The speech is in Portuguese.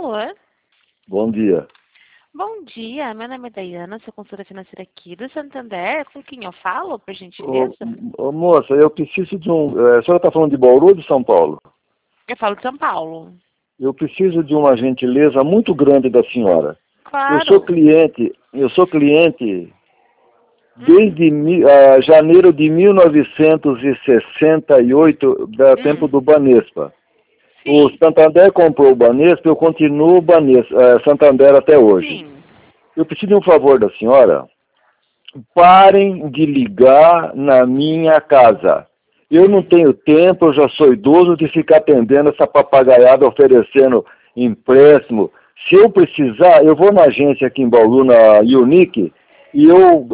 Alô? Bom dia. Bom dia, meu nome é Dayana, sou consultora financeira aqui do Santander. Com quem eu falo, por Ô, gentileza? moça, eu preciso de um... a senhora está falando de Bauru ou de São Paulo? Eu falo de São Paulo. Eu preciso de uma gentileza muito grande da senhora. Eu sou Claro. cliente desde janeiro de 1968, da tempo do Banespa. O Sim, Santander comprou o Banespa, eu continuo o Santander até hoje. sim. Eu preciso de um favor da senhora. Parem de ligar na minha casa. Eu não tenho tempo, eu já sou idoso de ficar atendendo essa papagaiada oferecendo empréstimo. Se eu precisar, eu vou na agência aqui em Bauru, na Unique, e eu